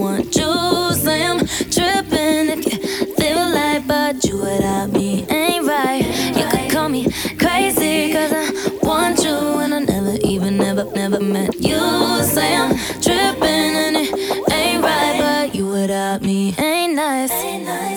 want you. Say I'm tripping if you feel like, but you without me ain't right. You could call me crazy, cause I want you, and I never met you. Say I'm tripping and it ain't right, but you without me ain't nice.